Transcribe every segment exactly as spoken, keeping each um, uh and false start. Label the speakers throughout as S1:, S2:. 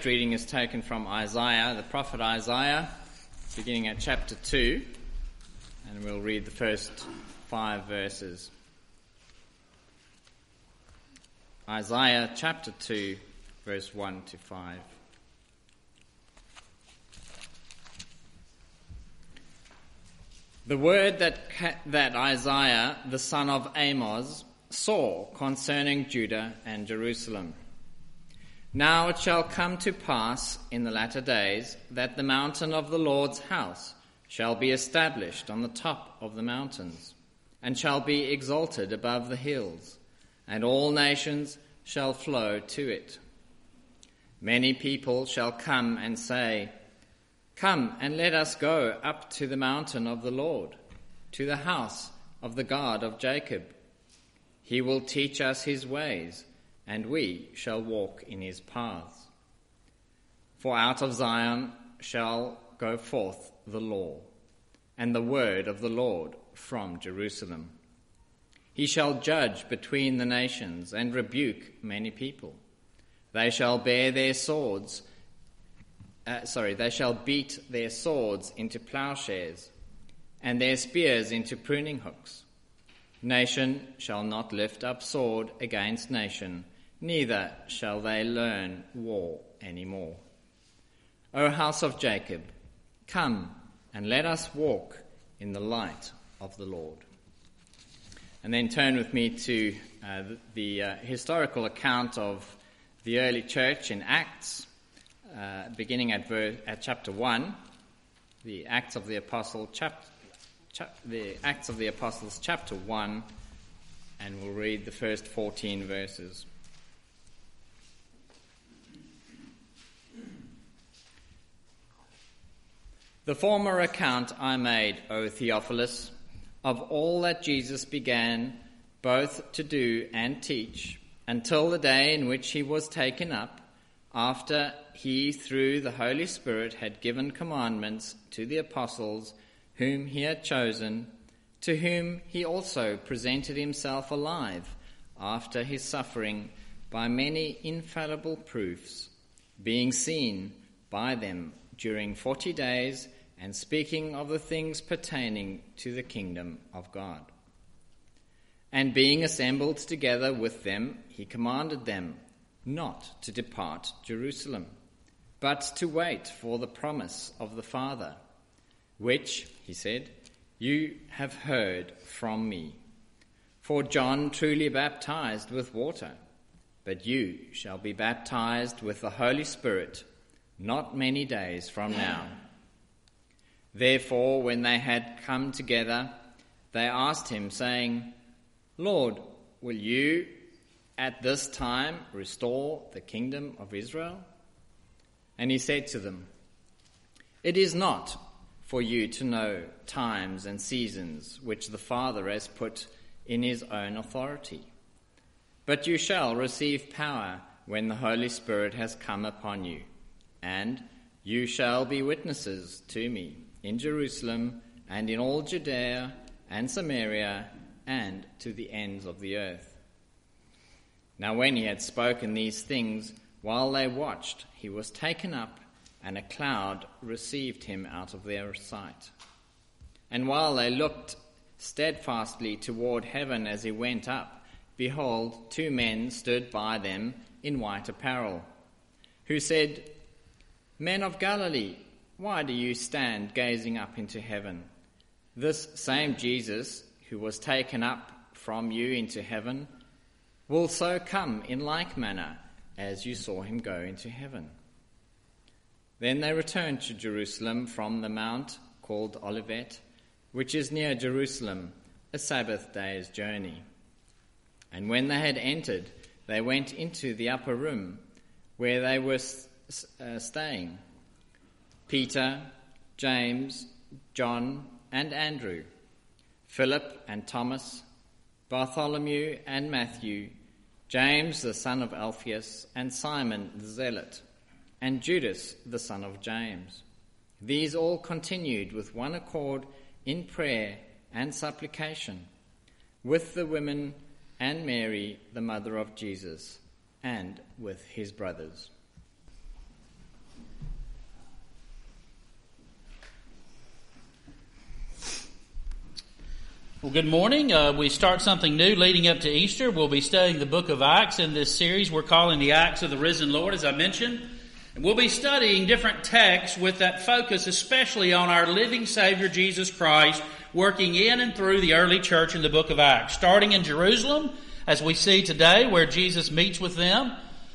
S1: first reading is taken from Isaiah, the prophet Isaiah, beginning at chapter two, and we'll read the first five verses. Isaiah chapter two, verse one to five. The word that that Isaiah, the son of Amos, saw concerning Judah and Jerusalem. Now it shall come to pass in the latter days that the mountain of the Lord's house shall be established on the top of the mountains, and shall be exalted above the hills, and all nations shall flow to it. Many people shall come and say, "Come and let us go up to the mountain of the Lord, to the house of the God of Jacob. He will teach us his ways, and we shall walk in his paths. For out of Zion shall go forth the law, and the word of the Lord from Jerusalem. He shall judge between the nations and rebuke many people. They shall bear their swords, uh, sorry, they shall beat their swords into plowshares, and their spears into pruning hooks. Nation shall not lift up sword against nation, neither shall they learn war any more. O house of Jacob, come and let us walk in the light of the Lord." And then turn with me to uh, the, the uh, historical account of the early church in Acts, uh, beginning at, verse, at chapter one, the Acts of the Apostle, chap, chap, the Acts of the Apostles, chapter one, and we'll read the first fourteen verses. The former account I made, O Theophilus, of all that Jesus began both to do and teach, until the day in which he was taken up, after he through the Holy Spirit had given commandments to the apostles whom he had chosen, to whom he also presented himself alive after his suffering by many infallible proofs, being seen by them during forty days, and speaking of the things pertaining to the kingdom of God. And being assembled together with them, he commanded them not to depart Jerusalem, but to wait for the promise of the Father, which, he said, you have heard from me. For John truly baptized with water, but you shall be baptized with the Holy Spirit not many days from now. Therefore, when they had come together, they asked him, saying, Lord, will you at this time restore the kingdom of Israel? And he said to them, It is not for you to know times and seasons which the Father has put in his own authority, but you shall receive power when the Holy Spirit has come upon you, and you shall be witnesses to me in Jerusalem and in all Judea and Samaria and to the ends of the earth. Now when he had spoken these things, while they watched, he was taken up, and a cloud received him out of their sight. And while they looked steadfastly toward heaven as he went up, behold, two men stood by them in white apparel, who said, Men of Galilee, why do you stand gazing up into heaven? This same Jesus, who was taken up from you into heaven, will so come in like manner as you saw him go into heaven. Then they returned to Jerusalem from the mount called Olivet, which is near Jerusalem, a Sabbath day's journey. And when they had entered, they went into the upper room where they were uh, staying. Peter, James, John, and Andrew, Philip and Thomas, Bartholomew and Matthew, James the son of Alphaeus, and Simon the Zealot, and Judas the son of James. These all continued with one accord in prayer and supplication, with the women and Mary, the mother of Jesus, and with his brothers.
S2: Well, good morning. Uh, we start something new leading up to Easter. We'll be studying the book of Acts in this series we're calling the Acts of the Risen Lord, as I mentioned. And we'll be studying different texts with that focus especially on our living Savior, Jesus Christ, working in and through the early church in the book of Acts. Starting in Jerusalem, as we see today, where Jesus meets with them,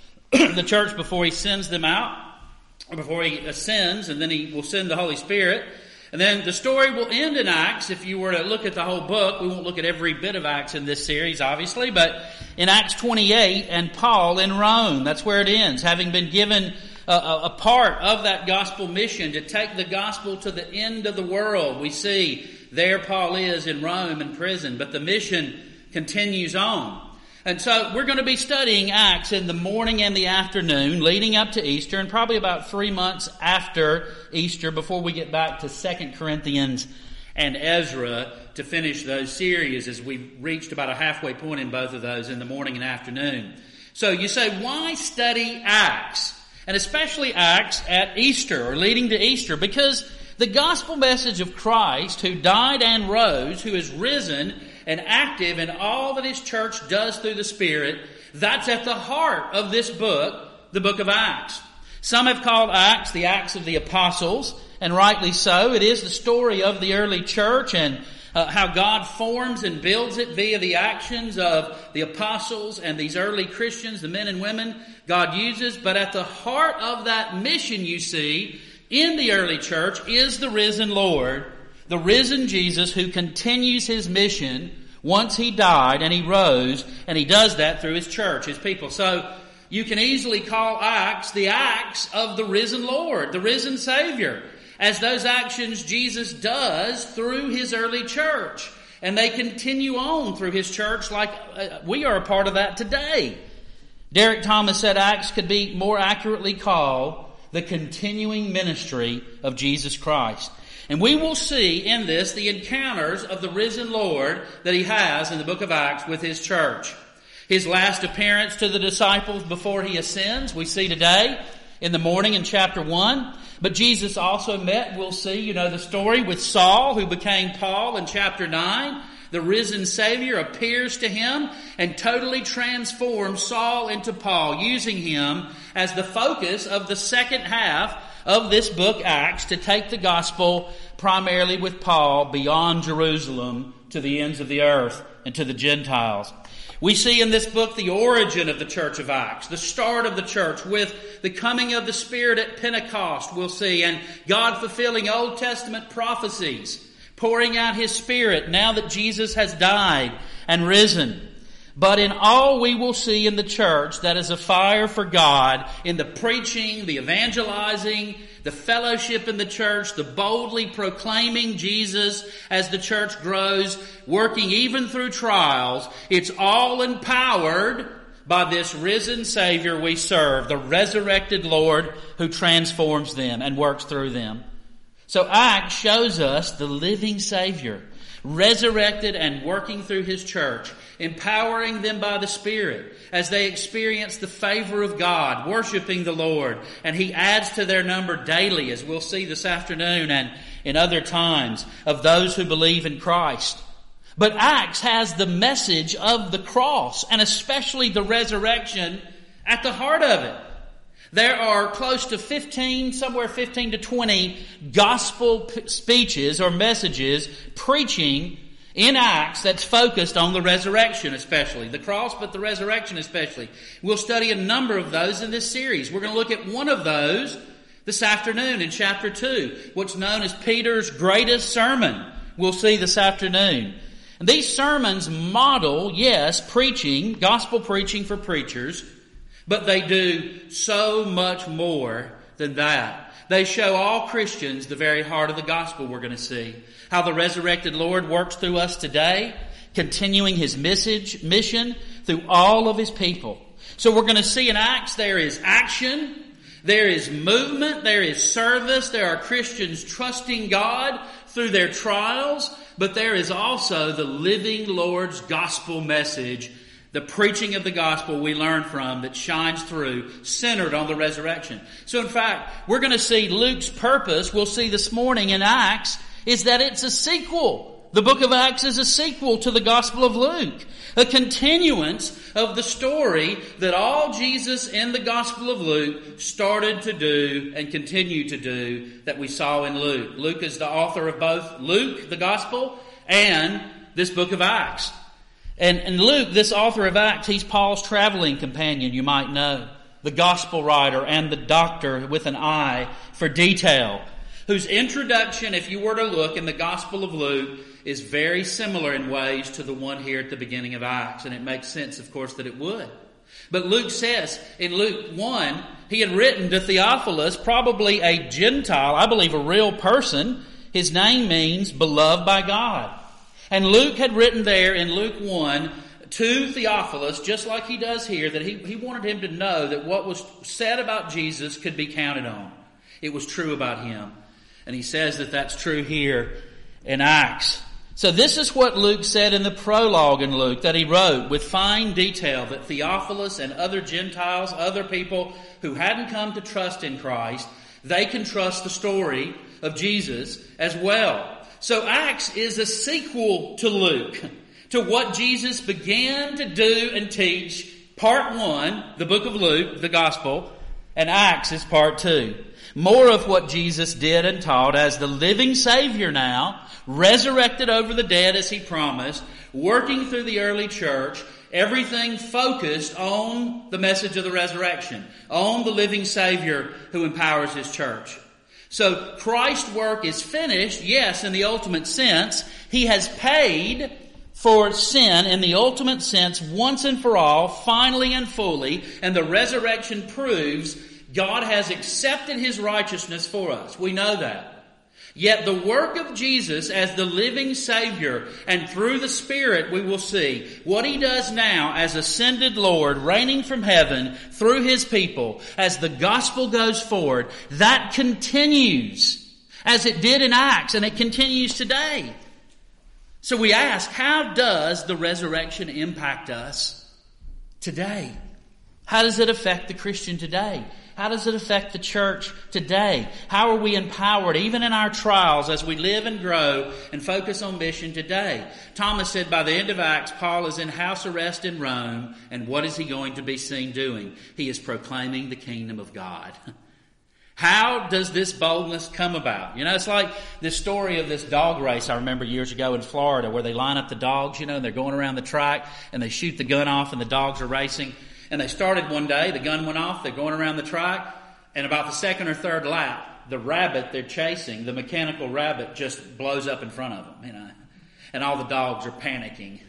S2: the church before he sends them out, or before he ascends, and then he will send the Holy Spirit. And then the story will end in Acts. If you were to look at the whole book, we won't look at every bit of Acts in this series, obviously, but in Acts twenty-eight and Paul in Rome, that's where it ends, having been given a, a, a part of that gospel mission to take the gospel to the end of the world. We see there Paul is in Rome in prison, but the mission continues on. And so we're going to be studying Acts in the morning and the afternoon leading up to Easter, and probably about three months after Easter before we get back to Second Corinthians and Ezra to finish those series, as we've reached about a halfway point in both of those in the morning and afternoon. So you say, why study Acts? And especially Acts at Easter or leading to Easter, because the gospel message of Christ, who died and rose, who is risen and active in all that his church does through the Spirit, that's at the heart of this book, the book of Acts. Some have called Acts the Acts of the Apostles, and rightly so. It is the story of the early church and uh, how God forms and builds it via the actions of the apostles and these early Christians, the men and women God uses. But at the heart of that mission, you see, in the early church is the risen Lord, the risen Jesus, who continues his mission once he died and he rose, and he does that through his church, his people. So you can easily call Acts the Acts of the risen Lord, the risen Savior, as those actions Jesus does through his early church. And they continue on through his church like uh, we are a part of that today. Derek Thomas said Acts could be more accurately called the continuing ministry of Jesus Christ. And we will see in this the encounters of the risen Lord that he has in the book of Acts with his church. His last appearance to the disciples before he ascends, we see today in the morning in chapter one. But Jesus also met, we'll see, you know the story, with Saul, who became Paul in chapter nine. The risen Savior appears to him and totally transforms Saul into Paul, using him as the focus of the second half of this book, Acts, to take the gospel primarily with Paul beyond Jerusalem to the ends of the earth and to the Gentiles. We see in this book the origin of the church of Acts, the start of the church with the coming of the Spirit at Pentecost, we'll see, and God fulfilling Old Testament prophecies, pouring out his Spirit now that Jesus has died and risen. But in all we will see in the church that is a fire for God in the preaching, the evangelizing, the fellowship in the church, the boldly proclaiming Jesus as the church grows, working even through trials. It's all empowered by this risen Savior we serve, the resurrected Lord who transforms them and works through them. So Acts shows us the living Savior, resurrected and working through his church, empowering them by the Spirit as they experience the favor of God, worshiping the Lord. And he adds to their number daily, as we'll see this afternoon and in other times, of those who believe in Christ. But Acts has the message of the cross, and especially the resurrection, at the heart of it. There are close to fifteen, somewhere fifteen to twenty gospel p- speeches or messages preaching in Acts that's focused on the resurrection especially. The cross, but the resurrection especially. We'll study a number of those in this series. We're going to look at one of those this afternoon in chapter two, what's known as Peter's greatest sermon. We'll see this afternoon. And these sermons model, yes, preaching, gospel preaching for preachers, but they do so much more than that. They show all Christians the very heart of the gospel, we're going to see. How the resurrected Lord works through us today, continuing his message, mission through all of his people. So we're going to see in Acts there is action, there is movement, there is service, there are Christians trusting God through their trials, but there is also the living Lord's gospel message, the preaching of the gospel we learn from that shines through, centered on the resurrection. So in fact, we're going to see Luke's purpose, we'll see this morning in Acts, is that it's a sequel The book of Acts is a sequel to the Gospel of Luke, a continuance of the story that all Jesus in the Gospel of Luke started to do and continue to do that we saw in Luke. Luke is the author of both Luke, the Gospel, and this book of Acts. And, and Luke, this author of Acts, he's Paul's traveling companion, you might know, the Gospel writer and the doctor with an eye for detail, whose introduction, if you were to look in the Gospel of Luke, is very similar in ways to the one here at the beginning of Acts. And it makes sense, of course, that it would. But Luke says in Luke one, he had written to Theophilus, probably a Gentile, I believe a real person. His name means beloved by God. And Luke had written there in Luke one to Theophilus, just like he does here, that he, he wanted him to know that what was said about Jesus could be counted on. It was true about him. And he says that that's true here in Acts. So this is what Luke said in the prologue in Luke that he wrote with fine detail, that Theophilus and other Gentiles, other people who hadn't come to trust in Christ, they can trust the story of Jesus as well. So Acts is a sequel to Luke, to what Jesus began to do and teach. Part one, the book of Luke, the Gospel, and Acts is part two. More of what Jesus did and taught as the living Savior now, resurrected over the dead as He promised, working through the early church, everything focused on the message of the resurrection, on the living Savior who empowers His church. So Christ's work is finished, yes, in the ultimate sense. He has paid for sin in the ultimate sense once and for all, finally and fully, and the resurrection proves God has accepted His righteousness for us. We know that. Yet the work of Jesus as the living Savior, and through the Spirit we will see what He does now as ascended Lord, reigning from heaven through His people, as the gospel goes forward, that continues as it did in Acts, and it continues today. So we ask, how does the resurrection impact us today? How does it affect the Christian today? How does it affect the church today? How are we empowered, even in our trials, as we live and grow and focus on mission today? Thomas said by the end of Acts, Paul is in house arrest in Rome, and what is he going to be seen doing? He is proclaiming the kingdom of God. How does this boldness come about? You know, it's like this story of this dog race I remember years ago in Florida, where they line up the dogs, you know, and they're going around the track, and they shoot the gun off, and the dogs are racing. And they started one day, the gun went off, they're going around the track, and about the second or third lap, the rabbit they're chasing, the mechanical rabbit, just blows up in front of them, you know. And all the dogs are panicking.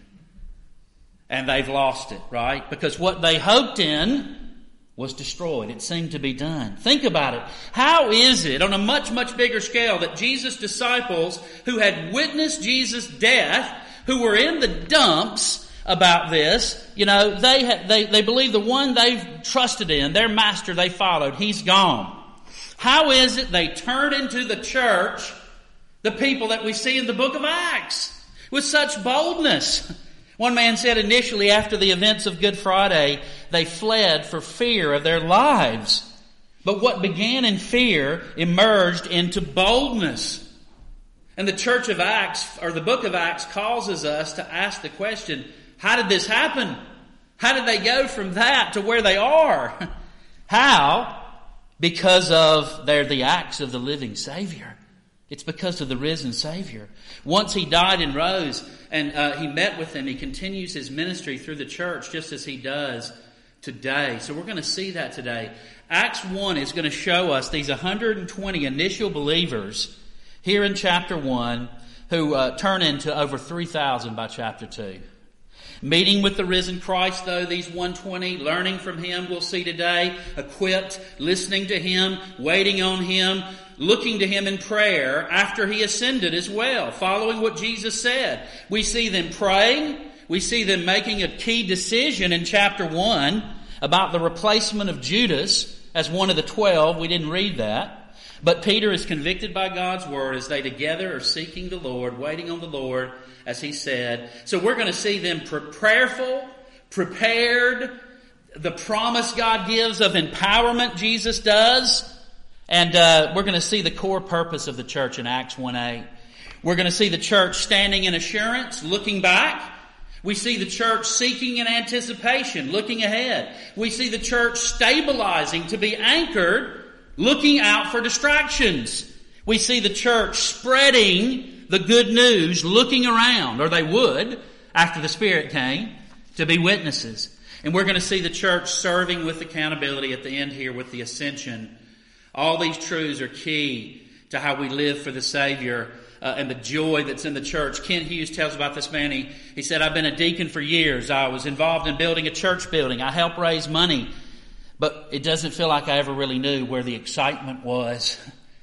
S2: And they've lost it, right? Because what they hoped in was destroyed. It seemed to be done. Think about it. How is it, on a much, much bigger scale, that Jesus' disciples, who had witnessed Jesus' death, who were in the dumps about this, you know, they had, they they believe the one they've trusted in, their master they followed, he's gone. How is it they turn into the church the people that we see in the book of Acts with such boldness? One man said initially after the events of Good Friday, they fled for fear of their lives. But what began in fear emerged into boldness. And the church of Acts, or the book of Acts, causes us to ask the question, how did this happen? How did they go from that to where they are? How? Because of they're the acts of the living Savior. It's because of the risen Savior. Once He died and rose, and uh, He met with them, He continues His ministry through the church just as He does today. So we're going to see that today. Acts one is going to show us these one hundred twenty initial believers here in chapter one who uh, turn into over three thousand by chapter two. Meeting with the risen Christ, though, these one hundred twenty, learning from Him, we'll see today, equipped, listening to Him, waiting on Him, looking to Him in prayer after He ascended as well, following what Jesus said. We see them praying. We see them making a key decision in chapter one about the replacement of Judas as one of the twelve. We didn't read that. But Peter is convicted by God's word as they together are seeking the Lord, waiting on the Lord, as he said. So we're going to see them prayerful, prepared, the promise God gives of empowerment Jesus does. And uh, we're going to see the core purpose of the church in Acts one eight. We're going to see the church standing in assurance, looking back. We see the church seeking in anticipation, looking ahead. We see the church stabilizing to be anchored, looking out for distractions. We see the church spreading the good news, looking around, or they would, after the Spirit came, to be witnesses. And we're going to see the church serving with accountability at the end here with the ascension. All these truths are key to how we live for the Savior uh, and the joy that's in the church. Ken Hughes tells about this man. He, he said, I've been a deacon for years. I was involved in building a church building. I helped raise money. But it doesn't feel like I ever really knew where the excitement was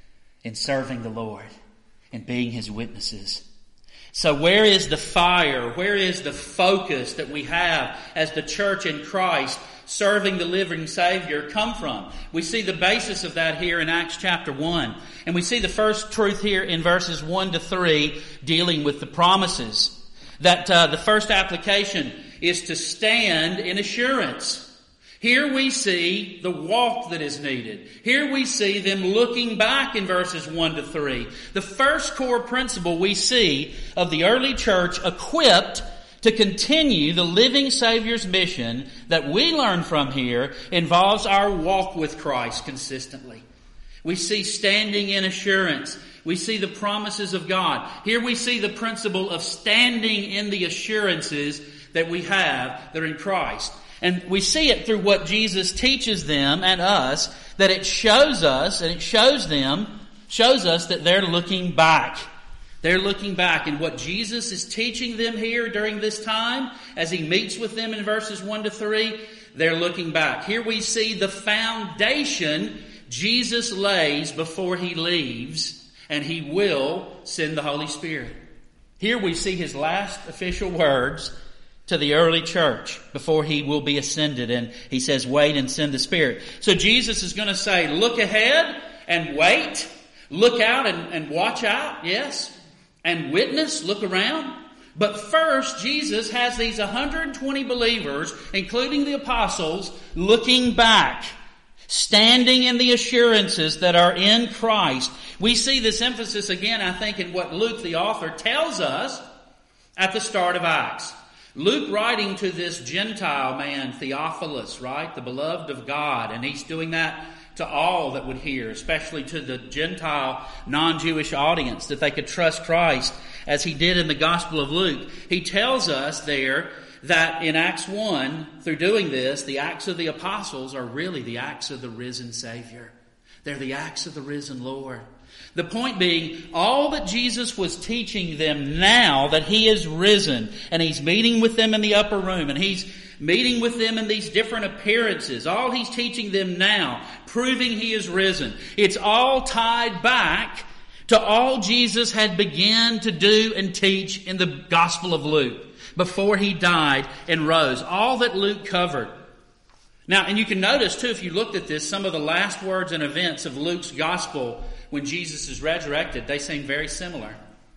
S2: in serving the Lord and being His witnesses. So where is the fire? Where is the focus that we have as the church in Christ serving the living Savior come from? We see the basis of that here in Acts chapter one. And we see the first truth here in verses one to three dealing with the promises. That uh, the first application is to stand in assurance. Here we see the walk that is needed. Here we see them looking back in verses one to three. The first core principle we see of the early church equipped to continue the living Savior's mission that we learn from here involves our walk with Christ consistently. We see standing in assurance. We see the promises of God. Here we see the principle of standing in the assurances that we have that are in Christ. And we see it through what Jesus teaches them and us, that it shows us and it shows them, shows us that they're looking back. They're looking back, and what Jesus is teaching them here during this time, as He meets with them in verses one to three, they're looking back. Here we see the foundation Jesus lays before He leaves, and He will send the Holy Spirit. Here we see His last official words to the early church before He will be ascended, and He says, wait and send the Spirit. So Jesus is going to say, look ahead and wait. Look out and, and watch out, yes. And witness, look around. But first, Jesus has these one hundred twenty believers, including the apostles, looking back, standing in the assurances that are in Christ. We see this emphasis again, I think, in what Luke, the author, tells us at the start of Acts. Luke writing to this Gentile man, Theophilus, right? The beloved of God. And he's doing that to all that would hear, especially to the Gentile non-Jewish audience, that they could trust Christ as he did in the Gospel of Luke. He tells us there that in Acts one, through doing this, the Acts of the Apostles are really the Acts of the risen Savior. They're the Acts of the risen Lord. The point being, all that Jesus was teaching them now that He is risen, and He's meeting with them in the upper room, and He's meeting with them in these different appearances, all He's teaching them now, proving He is risen, it's all tied back to all Jesus had begun to do and teach in the Gospel of Luke before He died and rose. All that Luke covered. Now, and you can notice too, if you looked at this, some of the last words and events of Luke's Gospel when Jesus is resurrected, they seem very similar.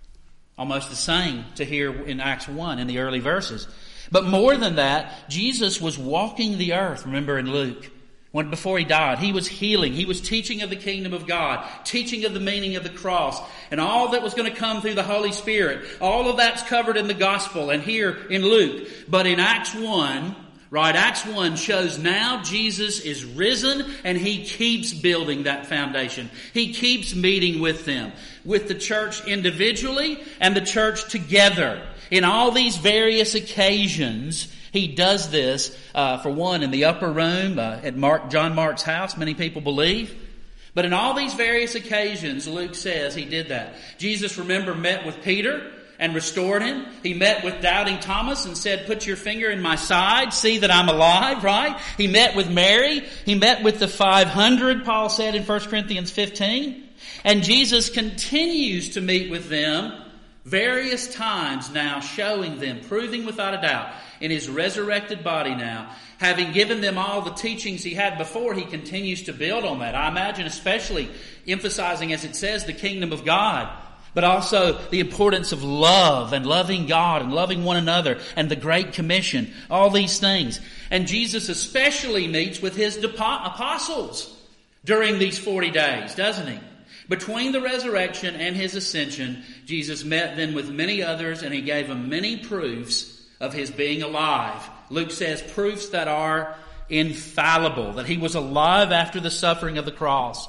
S2: Almost the same to here in Acts one in the early verses. But more than that, Jesus was walking the earth, remember in Luke, when before He died. He was healing. He was teaching of the kingdom of God, teaching of the meaning of the cross, and all that was going to come through the Holy Spirit. All of that's covered in the Gospel and here in Luke. But in Acts one, right, Acts one shows now Jesus is risen and He keeps building that foundation. He keeps meeting with them, with the church individually and the church together. In all these various occasions, He does this, uh, for one, in the upper room, uh, at Mark, John Mark's house, many people believe. But in all these various occasions, Luke says He did that. Jesus, remember, met with Peter and restored him. He met with doubting Thomas and said, put your finger in my side, see that I'm alive, right? He met with Mary. He met with the five hundred, Paul said in First Corinthians fifteen. And Jesus continues to meet with them various times now, showing them, proving without a doubt, in His resurrected body now, having given them all the teachings He had before, He continues to build on that. I imagine especially emphasizing, as it says, the kingdom of God, but also the importance of love and loving God and loving one another and the Great Commission, all these things. And Jesus especially meets with His apostles during these forty days, doesn't He? Between the resurrection and his ascension, Jesus met then with many others, and he gave them many proofs of his being alive. Luke says proofs that are infallible, that he was alive after the suffering of the cross.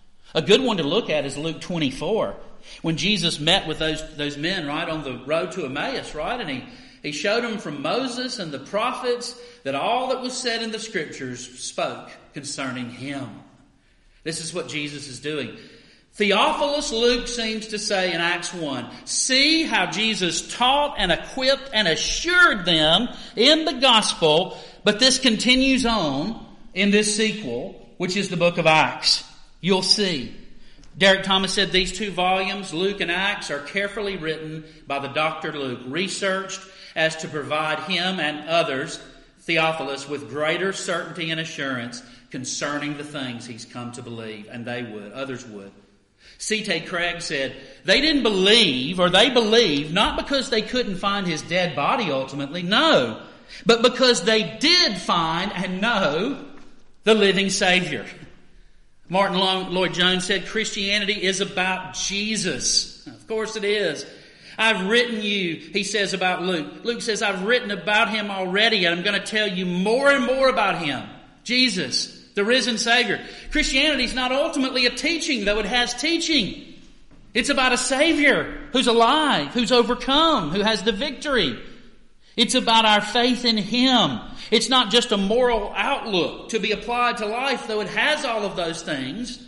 S2: A good one to look at is Luke twenty-four, when Jesus met with those, those men, right, on the road to Emmaus, right? And he, he showed them from Moses and the prophets that all that was said in the Scriptures spoke concerning him. This is what Jesus is doing. Theophilus Luke seems to say in Acts one, see how Jesus taught and equipped and assured them in the gospel, but this continues on in this sequel, which is the book of Acts. You'll see. Derek Thomas said these two volumes, Luke and Acts, are carefully written by the Doctor Luke, researched as to provide him and others, Theophilus, with greater certainty and assurance concerning the things he's come to believe, and they would, others would. C T Craig said, they didn't believe, or they believed, not because they couldn't find his dead body ultimately, no, but because they did find and know the living Savior. Martin Lloyd-Jones said, Christianity is about Jesus. Of course it is. I've written you, he says about Luke. Luke says, I've written about him already, and I'm going to tell you more and more about him. Jesus, the risen Savior. Christianity is not ultimately a teaching, though it has teaching. It's about a Savior who's alive, who's overcome, who has the victory. It's about our faith in him. It's not just a moral outlook to be applied to life, though it has all of those things.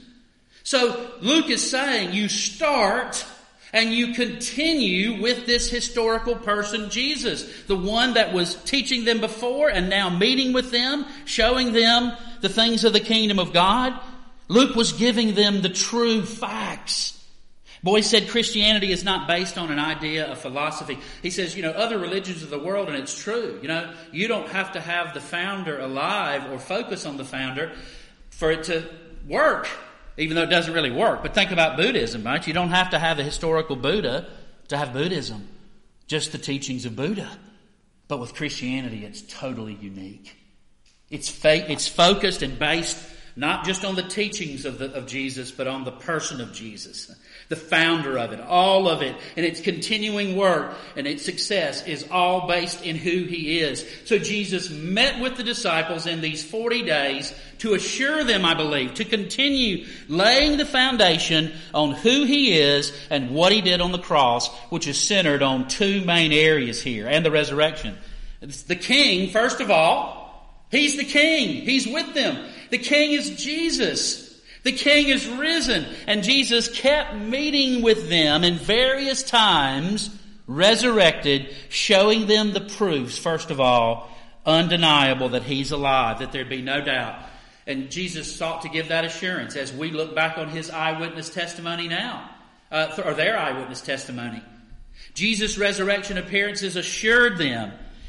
S2: So Luke is saying you start and you continue with this historical person, Jesus, the one that was teaching them before and now meeting with them, showing them the things of the kingdom of God. Luke was giving them the true facts. Boyce said Christianity is not based on an idea of philosophy. He says, you know, other religions of the world, and it's true, you know, you don't have to have the founder alive or focus on the founder for it to work, even though it doesn't really work. But think about Buddhism, right? You don't have to have a historical Buddha to have Buddhism, just the teachings of Buddha. But with Christianity, it's totally unique. It's fa- it's focused and based not just on the teachings of, the, of Jesus, but on the person of Jesus, the founder of it, all of it, and its continuing work and its success is all based in who he is. So Jesus met with the disciples in these forty days to assure them, I believe, to continue laying the foundation on who he is and what he did on the cross, which is centered on two main areas here, and the resurrection. It's the king, first of all. He's the king. He's with them. The king is Jesus. The king is risen. And Jesus kept meeting with them in various times, resurrected, showing them the proofs, first of all, undeniable that he's alive, that there'd be no doubt. And Jesus sought to give that assurance as we look back on his eyewitness testimony now, uh, or their eyewitness testimony. Jesus' resurrection appearances assured them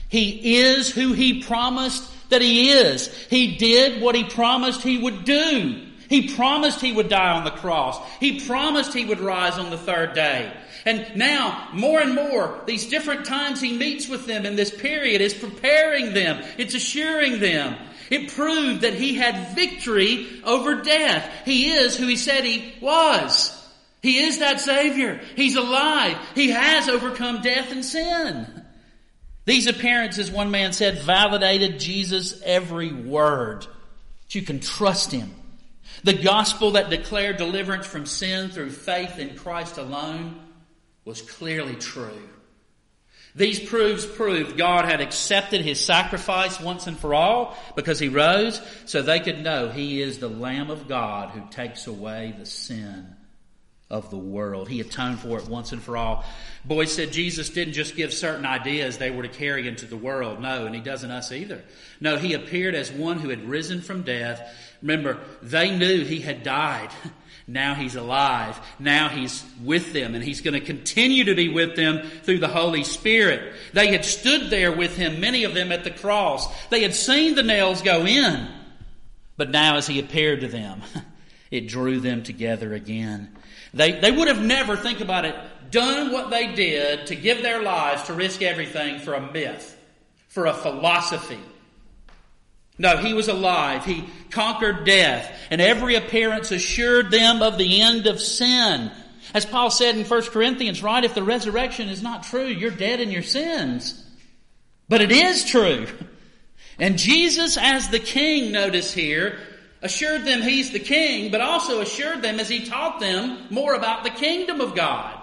S2: he is who he promised that he is. He did what he promised he would do. He promised he would die on the cross. He promised he would rise on the third day. And now, more and more, these different times he meets with them in this period is preparing them. It's assuring them. It proved that he had victory over death. He is who he said he was. He is that Savior. He's alive. He has overcome death and sin. These appearances, one man said, validated Jesus' every word. That you can trust him. The gospel that declared deliverance from sin through faith in Christ alone was clearly true. These proofs proved God had accepted his sacrifice once and for all because he rose, so they could know he is the Lamb of God who takes away the sin of the world. He atoned for it once and for all. Boyce said Jesus didn't just give certain ideas they were to carry into the world. No, and he doesn't us either. No, he appeared as one who had risen from death. Remember, they knew he had died. Now he's alive. Now he's with them, and he's going to continue to be with them through the Holy Spirit. They had stood there with him, many of them at the cross. They had seen the nails go in. But now as he appeared to them, it drew them together again. They, they would have never, think about it, done what they did to give their lives to risk everything for a myth, for a philosophy. No, he was alive. He conquered death, and every appearance assured them of the end of sin. As Paul said in First Corinthians, right, if the resurrection is not true, you're dead in your sins. But it is true. And Jesus, as the king, notice here, assured them he's the king, but also assured them as he taught them more about the kingdom of God.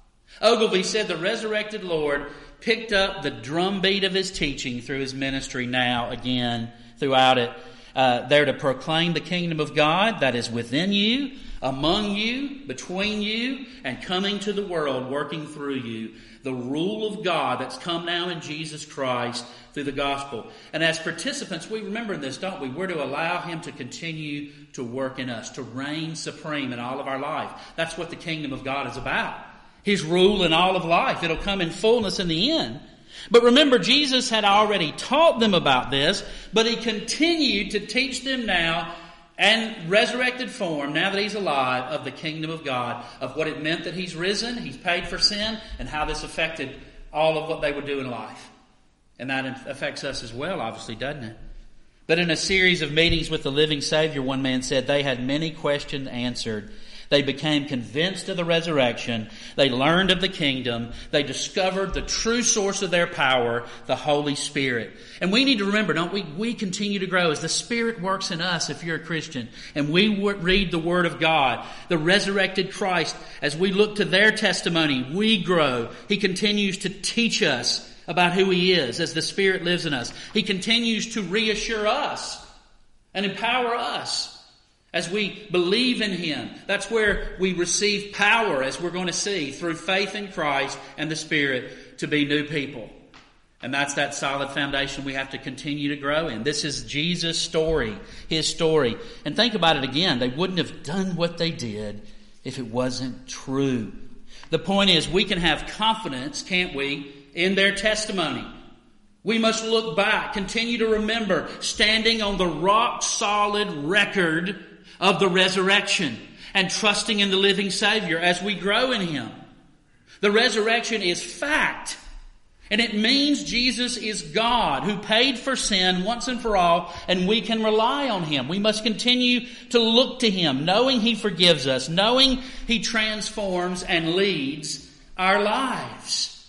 S2: Ogilvy said the resurrected Lord picked up the drumbeat of his teaching through his ministry now again throughout it. Uh, there to proclaim the kingdom of God that is within you, among you, between you, and coming to the world, working through you. The rule of God that's come now in Jesus Christ through the gospel. And as participants, we remember this, don't we? We're to allow Him to continue to work in us, to reign supreme in all of our life. That's what the kingdom of God is about. His rule in all of life. It'll come in fullness in the end. But remember, Jesus had already taught them about this, but He continued to teach them now and resurrected form, now that He's alive, of the kingdom of God, of what it meant that He's risen, He's paid for sin, and how this affected all of what they would do in life. And that affects us as well, obviously, doesn't it? But in a series of meetings with the living Savior, one man said, they had many questions answered. They became convinced of the resurrection. They learned of the kingdom. They discovered the true source of their power, the Holy Spirit. And we need to remember, don't we? We continue to grow as the Spirit works in us if you're a Christian. And we read the Word of God, the resurrected Christ. As we look to their testimony, we grow. He continues to teach us about who He is as the Spirit lives in us. He continues to reassure us and empower us. As we believe in Him, that's where we receive power, as we're going to see, through faith in Christ and the Spirit, to be new people. And that's that solid foundation we have to continue to grow in. This is Jesus' story, His story. And think about it again. They wouldn't have done what they did if it wasn't true. The point is, we can have confidence, can't we, in their testimony. We must look back, continue to remember, standing on the rock-solid record of the resurrection and trusting in the living Savior as we grow in Him. The resurrection is fact, and it means Jesus is God who paid for sin once and for all, and we can rely on Him. We must continue to look to Him, knowing He forgives us, knowing He transforms and leads our lives.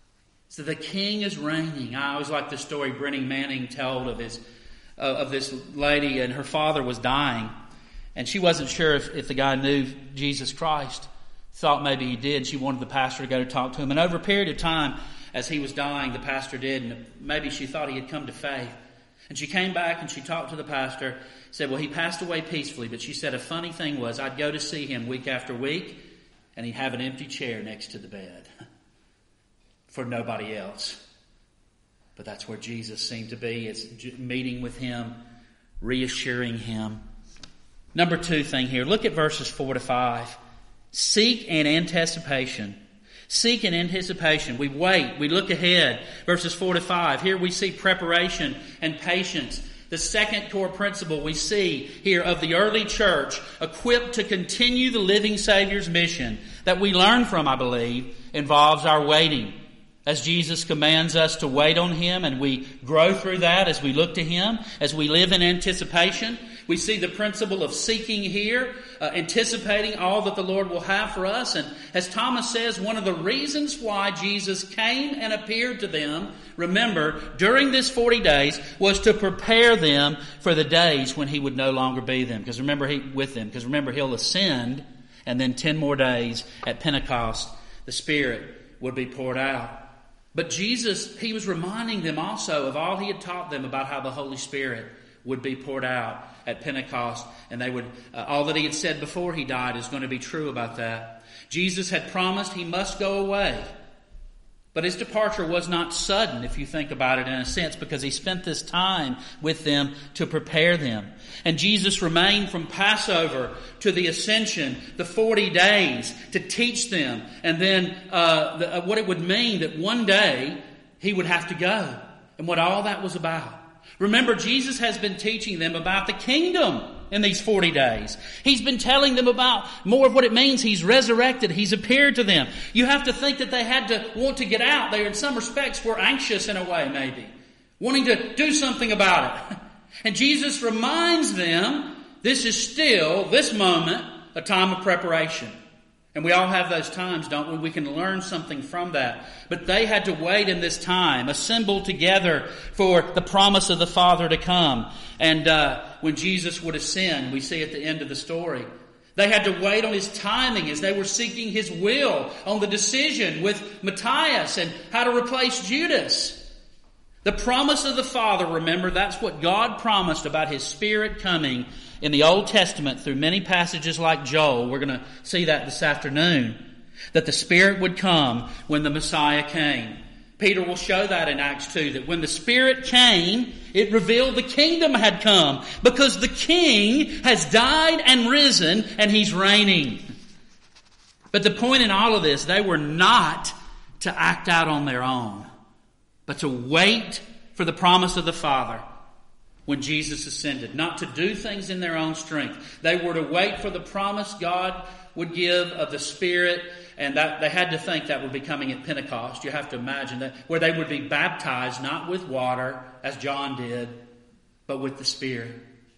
S2: So the King is reigning. I always like the story Brennan Manning told of his uh, of this lady, and her father was dying. And she wasn't sure if, if the guy knew Jesus Christ. Thought maybe he did. She wanted the pastor to go to talk to him. And over a period of time, as he was dying, the pastor did. And maybe she thought he had come to faith. And she came back and she talked to the pastor. Said, well, he passed away peacefully. But she said a funny thing was, I'd go to see him week after week, and he'd have an empty chair next to the bed for nobody else. But that's where Jesus seemed to be. It's meeting with Him, reassuring Him. Number two thing here, look at verses four to five. Seek in anticipation. Seek in anticipation. We wait. We look ahead. Verses four to five. Here we see preparation and patience. The second core principle we see here of the early church, equipped to continue the living Savior's mission, that we learn from, I believe, involves our waiting. As Jesus commands us to wait on Him, and we grow through that as we look to Him, as we live in anticipation. We see the principle of seeking here, uh, anticipating all that the Lord will have for us. And as Thomas says, one of the reasons why Jesus came and appeared to them, remember, during this forty days, was to prepare them for the days when He would no longer be them. Because remember, he with them. Because remember, He'll ascend, and then ten more days at Pentecost, the Spirit would be poured out. But Jesus, He was reminding them also of all He had taught them about how the Holy Spirit would be poured out at Pentecost, and they would uh, all that He had said before He died is going to be true about that. Jesus had promised He must go away, but His departure was not sudden, if you think about it in a sense, because He spent this time with them to prepare them. And Jesus remained from Passover to the Ascension, the forty days, to teach them, and then uh, the, uh, what it would mean that one day He would have to go, and what all that was about. Remember, Jesus has been teaching them about the kingdom in these forty days. He's been telling them about more of what it means. He's resurrected. He's appeared to them. You have to think that they had to want to get out. They, in some respects, were anxious in a way, maybe, wanting to do something about it. And Jesus reminds them this is still, this moment, a time of preparation. And we all have those times, don't we? We can learn something from that. But they had to wait in this time, assemble together for the promise of the Father to come. And uh, when Jesus would ascend, we see at the end of the story, they had to wait on His timing as they were seeking His will on the decision with Matthias and how to replace Judas. The promise of the Father, remember, that's what God promised about His Spirit coming in the Old Testament through many passages like Joel. We're going to see that this afternoon. That the Spirit would come when the Messiah came. Peter will show that in Acts two, that when the Spirit came, it revealed the kingdom had come. Because the King has died and risen and He's reigning. But the point in all of this, they were not to act out on their own, but to wait for the promise of the Father when Jesus ascended. Not to do things in their own strength. They were to wait for the promise God would give of the Spirit, and that they had to think that would be coming at Pentecost. You have to imagine that, where they would be baptized not with water, as John did, but with the Spirit.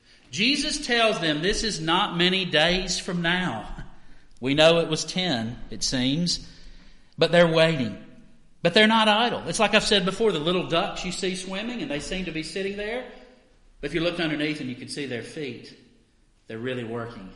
S2: Jesus tells them this is not many days from now. We know it was ten, it seems, but they're waiting. But they're not idle. It's like I've said before, the little ducks you see swimming and they seem to be sitting there. But if you looked underneath and you could see their feet, they're really working.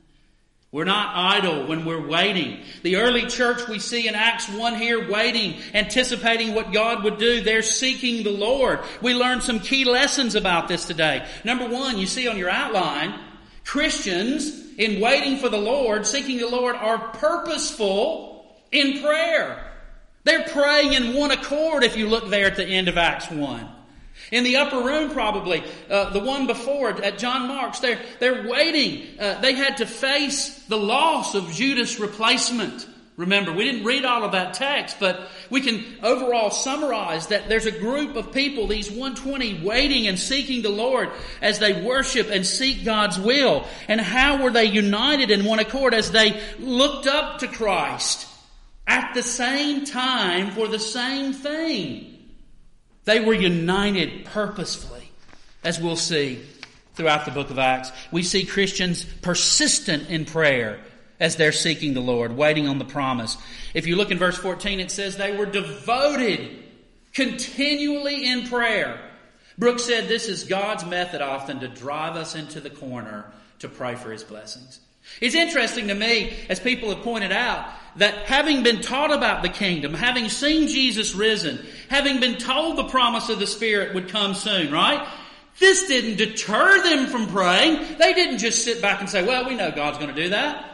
S2: We're not idle when we're waiting. The early church we see in Acts one here, waiting, anticipating what God would do. They're seeking the Lord. We learned some key lessons about this today. Number one, you see on your outline, Christians in waiting for the Lord, seeking the Lord, are purposeful in prayer. They're praying in one accord if you look there at the end of Acts one. In the upper room probably, uh, the one before at John Mark's, they're, they're waiting. Uh, they had to face the loss of Judas' replacement. Remember, we didn't read all of that text, but we can overall summarize that there's a group of people, these one hundred twenty, waiting and seeking the Lord as they worship and seek God's will. And how were they united in one accord as they looked up to Christ at the same time for the same thing? They were united purposefully, as we'll see throughout the book of Acts. We see Christians persistent in prayer as they're seeking the Lord, waiting on the promise. If you look in verse fourteen, it says they were devoted continually in prayer. Brooks said this is God's method often to drive us into the corner to pray for His blessings. It's interesting to me, as people have pointed out, that having been taught about the kingdom, having seen Jesus risen, having been told the promise of the Spirit would come soon, right? This didn't deter them from praying. They didn't just sit back and say, well, we know God's going to do that.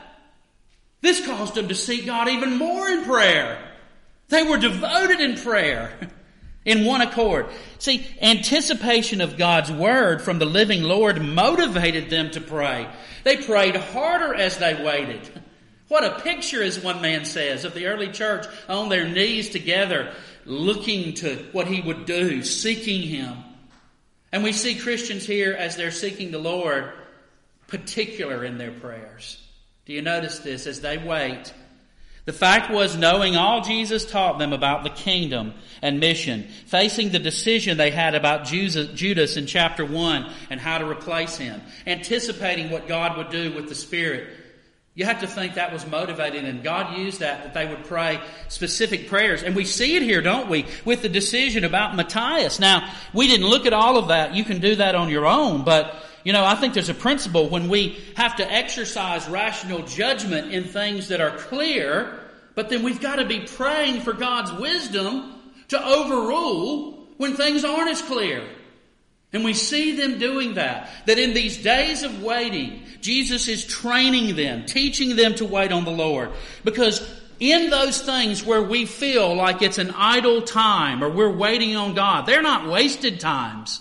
S2: This caused them to seek God even more in prayer. They were devoted in prayer, in one accord. See, anticipation of God's word from the living Lord motivated them to pray. They prayed harder as they waited. What a picture, as one man says, of the early church on their knees together, looking to what He would do, seeking Him. And we see Christians here as they're seeking the Lord, particular in their prayers. Do you notice this as they wait? The fact was, knowing all Jesus taught them about the kingdom and mission, facing the decision they had about Judas in chapter one and how to replace him, anticipating what God would do with the Spirit, you have to think that was motivating, and God used that, that they would pray specific prayers. And we see it here, don't we, with the decision about Matthias. Now, we didn't look at all of that. You can do that on your own, but you know, I think there's a principle when we have to exercise rational judgment in things that are clear, but then we've got to be praying for God's wisdom to overrule when things aren't as clear. And we see them doing that. That in these days of waiting, Jesus is training them, teaching them to wait on the Lord. Because in those things where we feel like it's an idle time or we're waiting on God, they're not wasted times.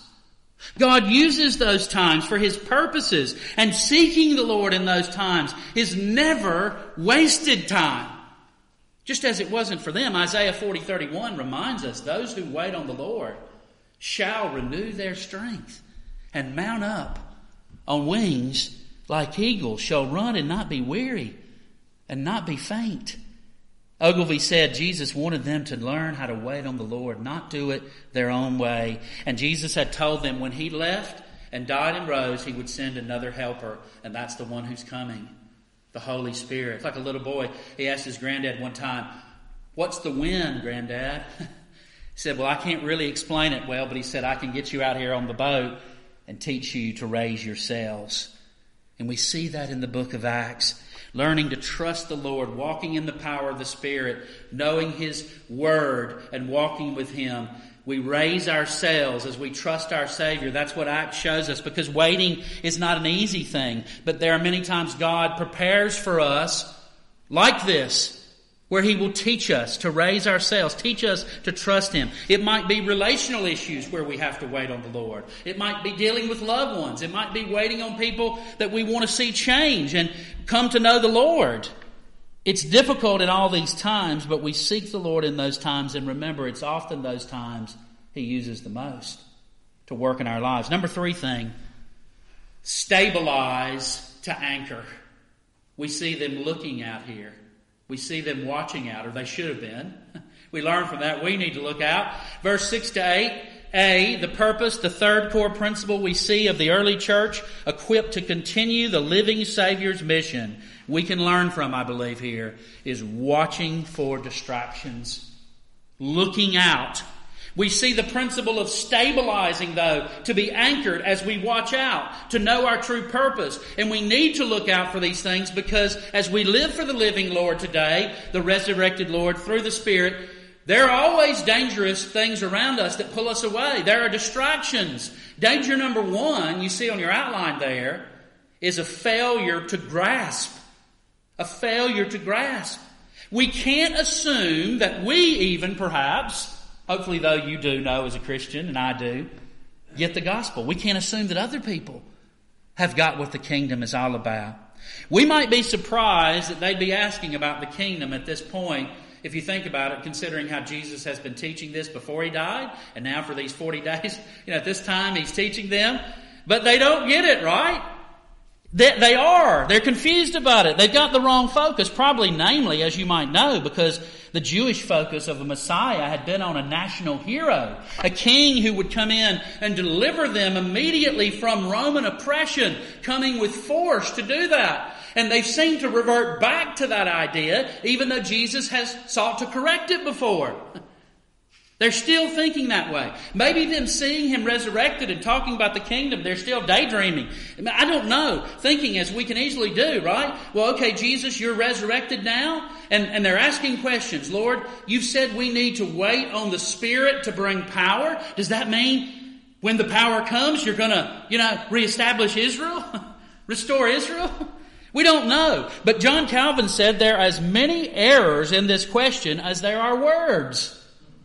S2: God uses those times for His purposes, and seeking the Lord in those times is never wasted time. Just as it wasn't for them, Isaiah forty thirty-one reminds us, those who wait on the Lord shall renew their strength and mount up on wings like eagles, shall run and not be weary and not be faint. Ogilvie said Jesus wanted them to learn how to wait on the Lord, not do it their own way. And Jesus had told them when He left and died and rose, he would send another helper, and that's the one who's coming, the Holy Spirit. It's like a little boy. He asked his granddad one time, "What's the wind, Granddad?" He said, "Well, I can't really explain it well," but he said, "I can get you out here on the boat and teach you to raise your sails." And we see that in the book of Acts. Learning to trust the Lord, walking in the power of the Spirit, knowing His Word and walking with Him. We raise our sails as we trust our Savior. That's what Acts shows us, because waiting is not an easy thing. But there are many times God prepares for us like this, where He will teach us to raise our sails, teach us to trust Him. It might be relational issues where we have to wait on the Lord. It might be dealing with loved ones. It might be waiting on people that we want to see change and come to know the Lord. It's difficult in all these times, but we seek the Lord in those times, and remember, it's often those times He uses the most to work in our lives. Number three thing, stabilize to anchor. We see them looking out here. We see them watching out, or they should have been. We learn from that. We need to look out. Verse six to eight, A, the purpose, the third core principle we see of the early church, equipped to continue the living Savior's mission, we can learn from, I believe here, is watching for distractions. Looking out. We see the principle of stabilizing, though, to be anchored as we watch out, to know our true purpose. And we need to look out for these things, because as we live for the living Lord today, the resurrected Lord, through the Spirit, there are always dangerous things around us that pull us away. There are distractions. Danger number one, you see on your outline there, is a failure to grasp. A failure to grasp. We can't assume that we even, perhaps, hopefully though you do know as a Christian, and I do, get the gospel. We can't assume that other people have got what the kingdom is all about. We might be surprised that they'd be asking about the kingdom at this point, if you think about it, considering how Jesus has been teaching this before He died, and now for these forty days, you know, at this time He's teaching them. But they don't get it, right? They, they are. They're confused about it. They've got the wrong focus, probably namely, as you might know, because the Jewish focus of a Messiah had been on a national hero, a king who would come in and deliver them immediately from Roman oppression, coming with force to do that. And they seem to revert back to that idea, even though Jesus has sought to correct it before. They're still thinking that way. Maybe them seeing Him resurrected and talking about the kingdom, they're still daydreaming. I don't know. Thinking as we can easily do, right? Well, okay, Jesus, you're resurrected now. And, and they're asking questions. Lord, you've said we need to wait on the Spirit to bring power. Does that mean when the power comes, you're going to, you know, reestablish Israel? Restore Israel? We don't know. But John Calvin said there are as many errors in this question as there are words.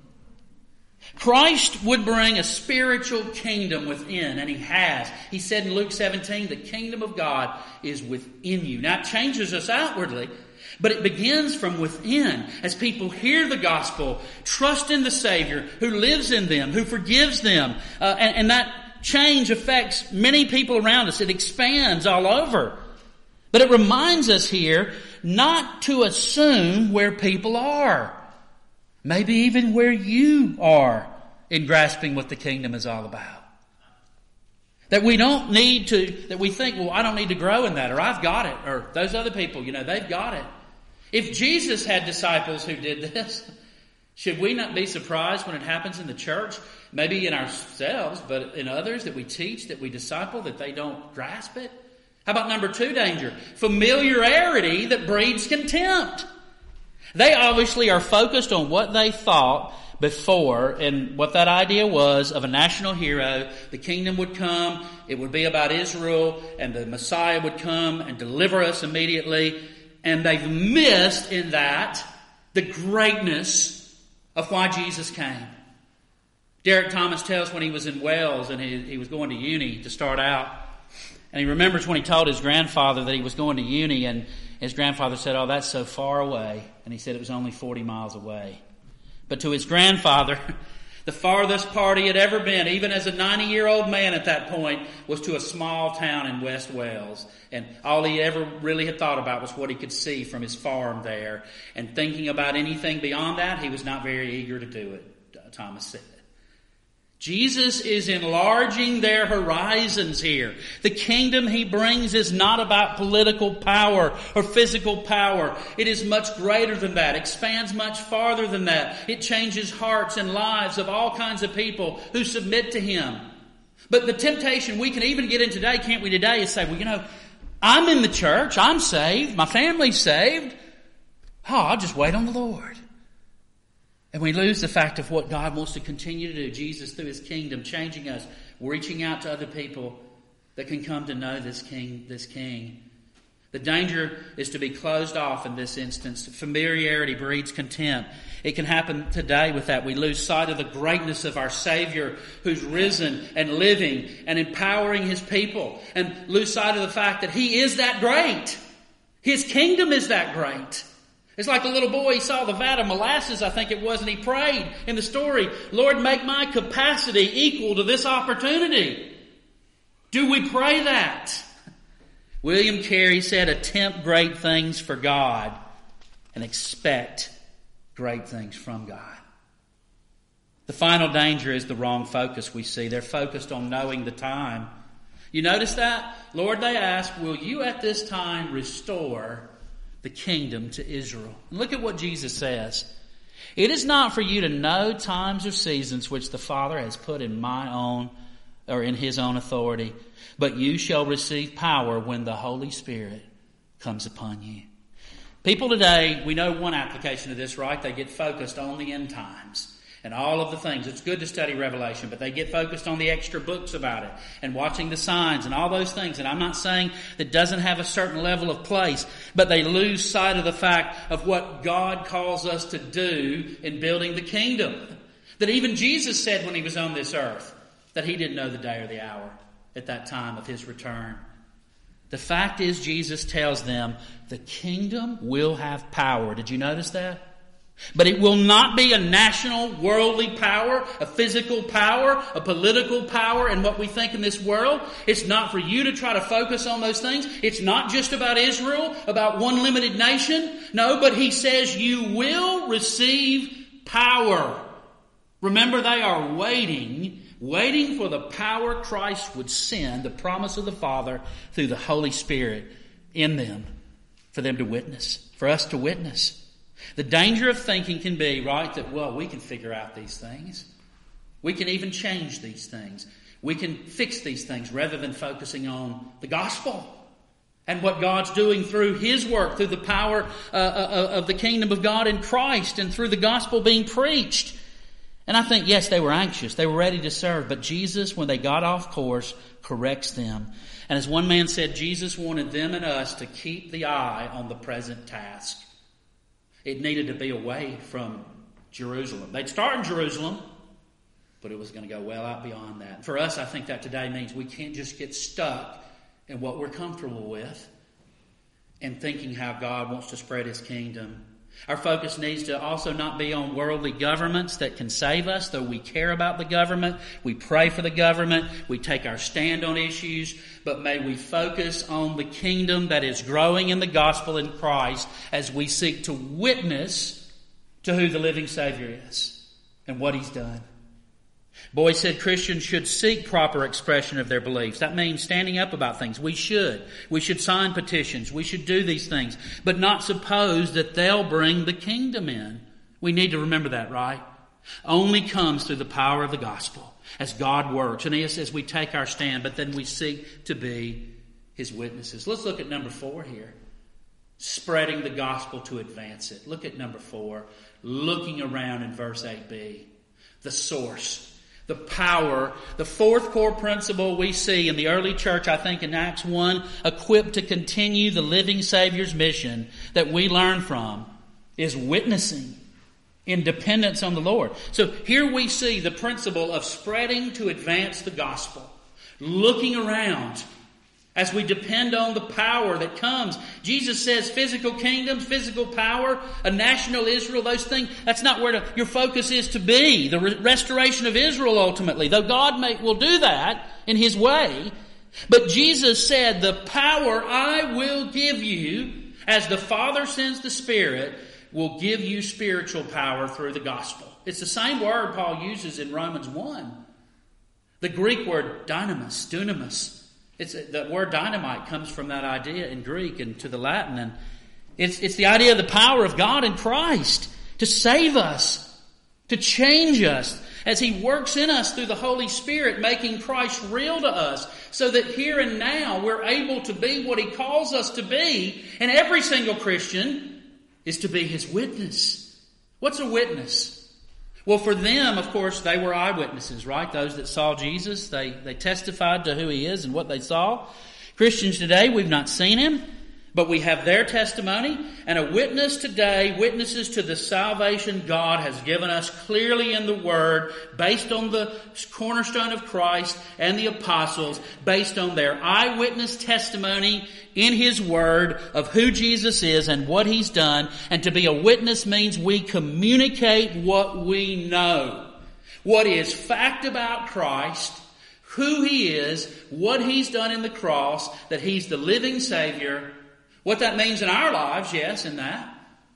S2: Christ would bring a spiritual kingdom within, and He has. He said in Luke seventeen, the kingdom of God is within you. Now it changes us outwardly, but it begins from within as people hear the gospel, trust in the Savior who lives in them, who forgives them, uh, and, and that change affects many people around us. It expands all over. But it reminds us here not to assume where people are. Maybe even where you are in grasping what the kingdom is all about. That we don't need to, that we think, well, I don't need to grow in that, or I've got it, or those other people, you know, they've got it. If Jesus had disciples who did this, should we not be surprised when it happens in the church? Maybe in ourselves, but in others that we teach, that we disciple, that they don't grasp it? How about number two danger? Familiarity that breeds contempt. They obviously are focused on what they thought before, and what that idea was of a national hero. The kingdom would come, it would be about Israel, and the Messiah would come and deliver us immediately. And they've missed in that the greatness of why Jesus came. Derek Thomas tells when he was in Wales and he, he was going to uni to start out. And he remembers when he told his grandfather that he was going to uni, and his grandfather said, "Oh, that's so far away." And he said it was only forty miles away. But to his grandfather, the farthest part he had ever been, even as a ninety-year-old man at that point, was to a small town in West Wales. And all he ever really had thought about was what he could see from his farm there. And thinking about anything beyond that, he was not very eager to do it, Thomas said. Jesus is enlarging their horizons here. The kingdom he brings is not about political power or physical power. It is much greater than that, expands much farther than that. It changes hearts and lives of all kinds of people who submit to him. But the temptation we can even get in today, can't we today, is say, well, you know, I'm in the church, I'm saved, my family's saved. Oh, I'll just wait on the Lord. And we lose the fact of what God wants to continue to do. Jesus, through his kingdom, changing us, reaching out to other people that can come to know this king, this king. The danger is to be closed off in this instance. Familiarity breeds contempt. It can happen today with that. We lose sight of the greatness of our Savior who's risen and living and empowering his people. And lose sight of the fact that he is that great. His kingdom is that great. It's like the little boy, he saw the vat of molasses, I think it was, and he prayed in the story, Lord, make my capacity equal to this opportunity. Do we pray that? William Carey said, attempt great things for God and expect great things from God. The final danger is the wrong focus we see. They're focused on knowing the time. You notice that? Lord, they ask, will you at this time restore the kingdom to Israel? And look at what Jesus says. It is not for you to know times or seasons which the Father has put in my own or in his own authority, but you shall receive power when the Holy Spirit comes upon you. People today, we know one application of this, right? They get focused on the end times and all of the things. It's good to study Revelation, but they get focused on the extra books about it and watching the signs and all those things. And I'm not saying that doesn't have a certain level of place, but they lose sight of the fact of what God calls us to do in building the kingdom. That even Jesus said when he was on this earth that he didn't know the day or the hour at that time of his return. The fact is, Jesus tells them the kingdom will have power. Did you notice that? But it will not be a national, worldly power, a physical power, a political power, and what we think in this world. It's not for you to try to focus on those things. It's not just about Israel, about one limited nation. No, but he says you will receive power. Remember, they are waiting, waiting for the power Christ would send, the promise of the Father through the Holy Spirit in them, for them to witness, for us to witness. The danger of thinking can be, right, that, well, we can figure out these things. We can even change these things. We can fix these things rather than focusing on the gospel and what God's doing through his work, through the power uh, of the kingdom of God in Christ and through the gospel being preached. And I think, yes, they were anxious. They were ready to serve. But Jesus, when they got off course, corrects them. And as one man said, Jesus wanted them and us to keep the eye on the present task. It needed to be away from Jerusalem. They'd start in Jerusalem, but it was going to go well out beyond that. For us, I think that today means we can't just get stuck in what we're comfortable with and thinking how God wants to spread his kingdom. Our focus needs to also not be on worldly governments that can save us, though we care about the government, we pray for the government, we take our stand on issues, but may we focus on the kingdom that is growing in the gospel in Christ as we seek to witness to who the living Savior is and what he's done. Boyd said Christians should seek proper expression of their beliefs. That means standing up about things. We should. We should sign petitions. We should do these things. But not suppose that they'll bring the kingdom in. We need to remember that, right? Only comes through the power of the gospel as God works. And yes, as we take our stand, but then we seek to be his witnesses. Let's look at number four here. Spreading the gospel to advance it. Look at number four. Looking around in verse eight b. The source. The power, the fourth core principle we see in the early church, I think in Acts one, equipped to continue the living Savior's mission that we learn from, is witnessing in dependence on the Lord. So here we see the principle of spreading to advance the gospel, looking around as we depend on the power that comes. Jesus says physical kingdoms, physical power, a national Israel, those things, that's not where to, your focus is to be. The re- restoration of Israel ultimately, though God may, will do that in his way. But Jesus said, the power I will give you, as the Father sends the Spirit, will give you spiritual power through the gospel. It's the same word Paul uses in Romans one. The Greek word dynamis, dunamis, it's, the word dynamite comes from that idea in Greek and to the Latin. And it's, it's the idea of the power of God in Christ to save us, to change us, as He works in us through the Holy Spirit, making Christ real to us, so that here and now we're able to be what He calls us to be. And every single Christian is to be His witness. What's a witness? Well, for them, of course, they were eyewitnesses, right? Those that saw Jesus, they, they testified to who He is and what they saw. Christians today, we've not seen Him, but we have their testimony, and a witness today witnesses to the salvation God has given us clearly in the Word, based on the cornerstone of Christ and the apostles, based on their eyewitness testimony in His Word of who Jesus is and what He's done. And to be a witness means we communicate what we know, what is fact about Christ, who He is, what He's done in the cross, that He's the living Savior. What that means in our lives, yes, in that.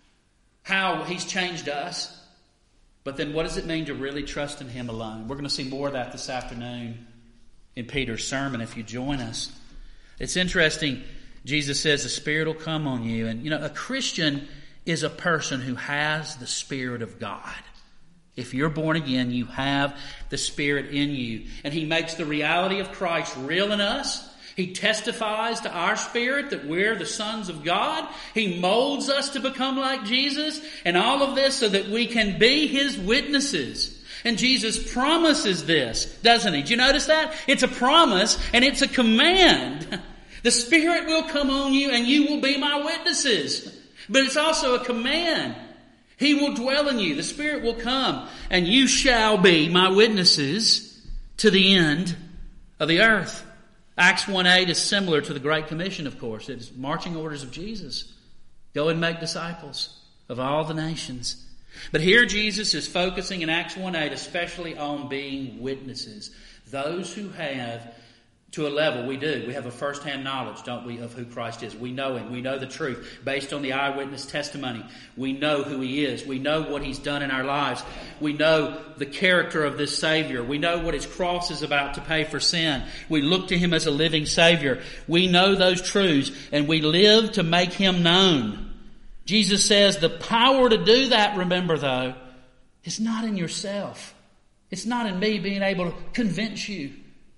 S2: How He's changed us. But then what does it mean to really trust in Him alone? We're going to see more of that this afternoon in Peter's sermon if you join us. It's interesting. Jesus says the Spirit will come on you. And, you know, a Christian is a person who has the Spirit of God. If you're born again, you have the Spirit in you. And He makes the reality of Christ real in us. He testifies to our spirit that we're the sons of God. He molds us to become like Jesus. And all of this so that we can be His witnesses. And Jesus promises this, doesn't He? Do you notice that? It's a promise and it's a command. The Spirit will come on you and you will be my witnesses. But it's also a command. He will dwell in you. The Spirit will come and you shall be my witnesses to the end of the earth. Acts one eight is similar to the Great Commission, of course. It is marching orders of Jesus. Go and make disciples of all the nations. But here Jesus is focusing in Acts one eight especially on being witnesses. Those who have, to a level, we do. We have a first-hand knowledge, don't we, of who Christ is. We know Him. We know the truth based on the eyewitness testimony. We know who He is. We know what He's done in our lives. We know the character of this Savior. We know what His cross is about to pay for sin. We look to Him as a living Savior. We know those truths, and we live to make Him known. Jesus says the power to do that, remember though, is not in yourself. It's not in me being able to convince you.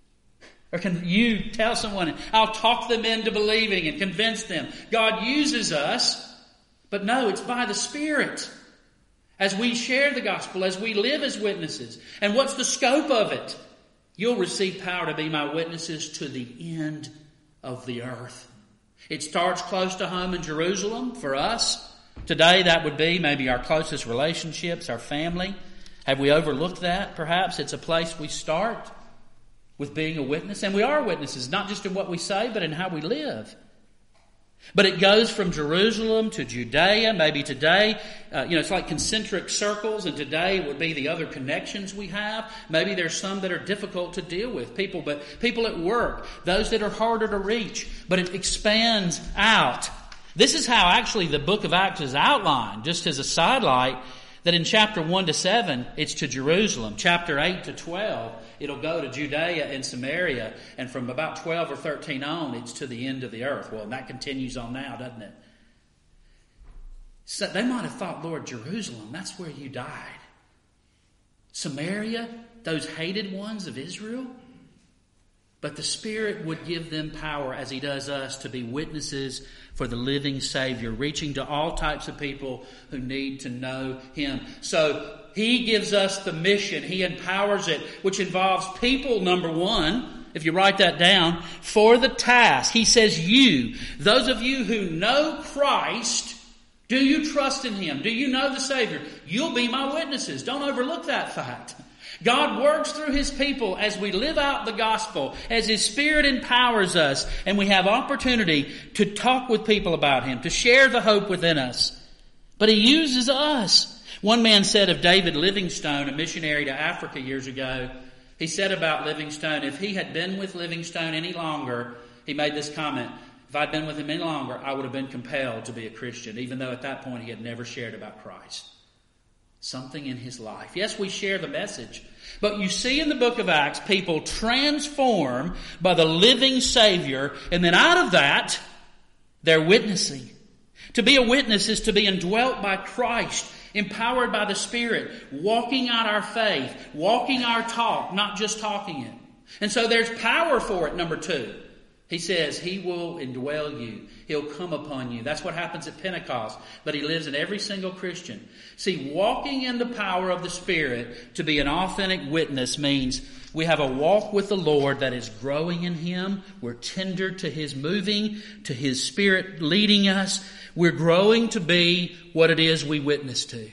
S2: Or can you tell someone, I'll talk them into believing and convince them. God uses us, but no, it's by the Spirit. As we share the gospel, as we live as witnesses. And what's the scope of it? You'll receive power to be my witnesses to the end of the earth. It starts close to home in Jerusalem for us. Today that would be maybe our closest relationships, our family. Have we overlooked that? Perhaps it's a place we start with being a witness. And we are witnesses, not just in what we say, but in how we live. But it goes from Jerusalem to Judea. Maybe today, uh, you know, it's like concentric circles. And today it would be the other connections we have. Maybe there's some that are difficult to deal with. People, but people at work, those that are harder to reach. But it expands out. This is how actually the book of Acts is outlined, just as a sidelight, that in chapter one to seven, it's to Jerusalem. Chapter eight to twelve, it'll go to Judea and Samaria. And from about twelve or thirteen on, it's to the end of the earth. Well, and that continues on now, doesn't it? So they might have thought, Lord, Jerusalem, that's where you died. Samaria, those hated ones of Israel. But the Spirit would give them power, as He does us, to be witnesses for the living Savior, reaching to all types of people who need to know Him. So He gives us the mission. He empowers it, which involves people, number one, if you write that down, for the task. He says you, those of you who know Christ, do you trust in Him? Do you know the Savior? You'll be my witnesses. Don't overlook that fact. God works through His people as we live out the gospel, as His Spirit empowers us, and we have opportunity to talk with people about Him, to share the hope within us. But He uses us. One man said of David Livingstone, a missionary to Africa years ago, he said about Livingstone, if he had been with Livingstone any longer, he made this comment, if I'd been with him any longer, I would have been compelled to be a Christian, even though at that point he had never shared about Christ. Something in his life. Yes, we share the message. But you see in the book of Acts, people transformed by the living Savior, and then out of that, they're witnessing. To be a witness is to be indwelt by Christ, empowered by the Spirit, walking out our faith, walking our talk, not just talking it. And so there's power for it, number two. He says He will indwell you. He'll come upon you. That's what happens at Pentecost. But He lives in every single Christian. See, walking in the power of the Spirit to be an authentic witness means we have a walk with the Lord that is growing in Him. We're tender to His moving, to His Spirit leading us. We're growing to be what it is we witness to.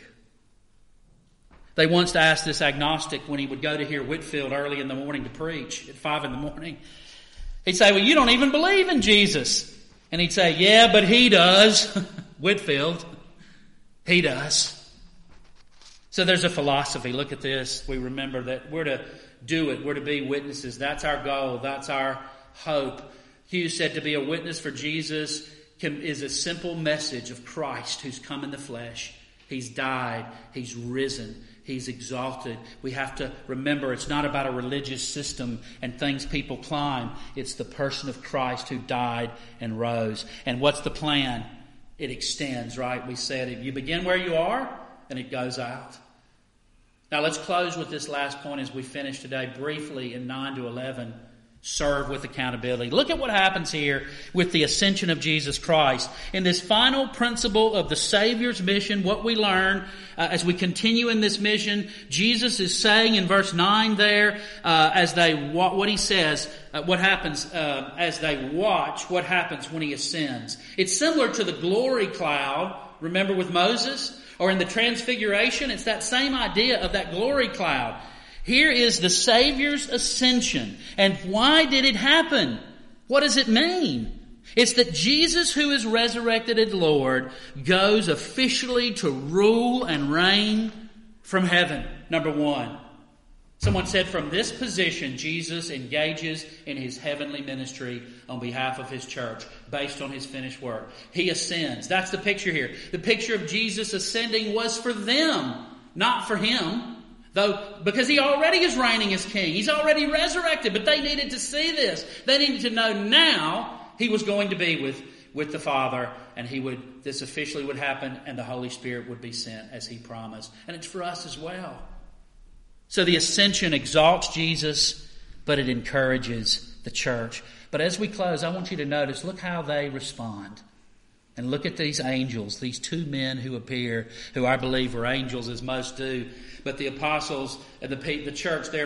S2: They once asked this agnostic when he would go to hear Whitefield early in the morning to preach at five in the morning. He'd say, well, you don't even believe in Jesus. And he'd say, yeah, but he does. Whitefield, he does. So there's a philosophy. Look at this. We remember that we're to do it. We're to be witnesses. That's our goal. That's our hope. Hughes said to be a witness for Jesus can, is a simple message of Christ who's come in the flesh. He's died. He's risen. He's exalted. We have to remember it's not about a religious system and things people climb. It's the person of Christ who died and rose. And what's the plan? It extends, right? We said if you begin where you are, and it goes out. Now let's close with this last point as we finish today briefly in nine to eleven. Serve with accountability. Look at what happens here with the ascension of Jesus Christ. In this final principle of the Savior's mission, what we learn uh, as we continue in this mission, Jesus is saying in verse nine there, uh, as they wa- what he says, uh, what happens uh, as they watch, what happens when he ascends. It's similar to the glory cloud, remember with Moses? Or in the transfiguration, it's that same idea of that glory cloud. Here is the Savior's ascension. And why did it happen? What does it mean? It's that Jesus, who is resurrected as Lord, goes officially to rule and reign from heaven. Number one. Someone said from this position, Jesus engages in His heavenly ministry on behalf of His church, based on His finished work. He ascends. That's the picture here. The picture of Jesus ascending was for them, not for Him. Though, because He already is reigning as King. He's already resurrected, but they needed to see this. They needed to know now He was going to be with, with the Father, and He would, this officially would happen, and the Holy Spirit would be sent as He promised. And it's for us as well. So the ascension exalts Jesus, but it encourages the church. But as we close, I want you to notice, look how they respond. And look at these angels, these two men who appear, who I believe were angels as most do. But the apostles and the, the church, they're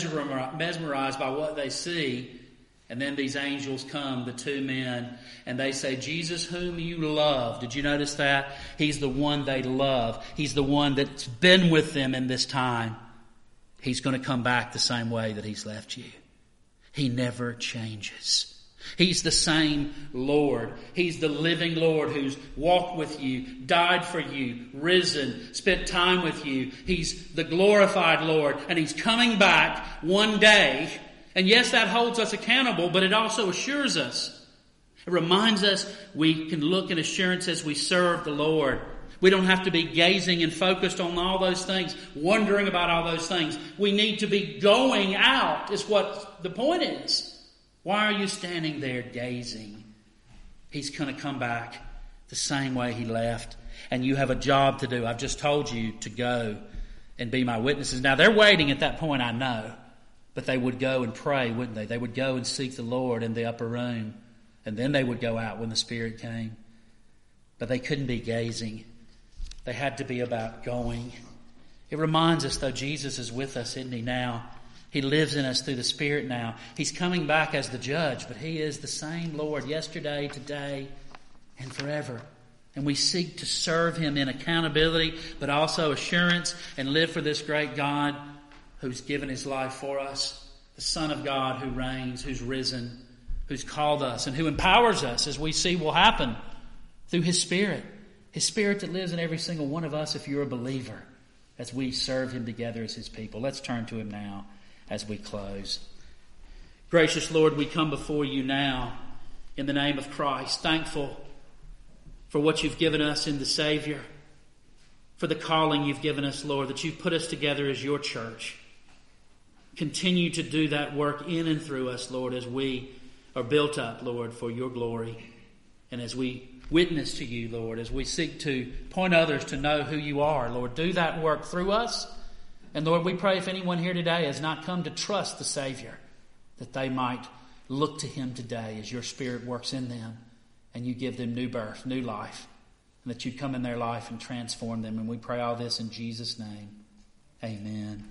S2: mesmerized by what they see. And then these angels come, the two men, and they say, Jesus whom you love. Did you notice that? He's the one they love. He's the one that's been with them in this time. He's going to come back the same way that He's left you. He never changes. He's the same Lord. He's the living Lord who's walked with you, died for you, risen, spent time with you. He's the glorified Lord, and He's coming back one day. And yes, that holds us accountable, but it also assures us. It reminds us we can look in assurance as we serve the Lord. We don't have to be gazing and focused on all those things, wondering about all those things. We need to be going out, is what the point is. Why are you standing there gazing? He's going to come back the same way He left. And you have a job to do. I've just told you to go and be my witnesses. Now, they're waiting at that point, I know. But they would go and pray, wouldn't they? They would go and seek the Lord in the upper room. And then they would go out when the Spirit came. But they couldn't be gazing. They had to be about going. It reminds us, though, Jesus is with us, isn't He, now? He lives in us through the Spirit now. He's coming back as the judge, but He is the same Lord yesterday, today, and forever. And we seek to serve Him in accountability, but also assurance, and live for this great God who's given His life for us, the Son of God who reigns, who's risen, who's called us, and who empowers us, as we see will happen, through His Spirit. His Spirit that lives in every single one of us if you're a believer, as we serve Him together as His people. Let's turn to Him now as we close. Gracious Lord, we come before You now in the name of Christ, thankful for what You've given us in the Savior, for for the calling you've given us, Lord, that you've put us together as your church. Continue to do that work in and through us, Lord, as we are built up, Lord, for your glory. And as we witness to you, Lord, as we seek to point others to know who you are, Lord, do that work through us. And Lord, we pray if anyone here today has not come to trust the Savior, that they might look to him today as your Spirit works in them and you give them new birth, new life, and that you come in their life and transform them. And we pray all this in Jesus' name. Amen.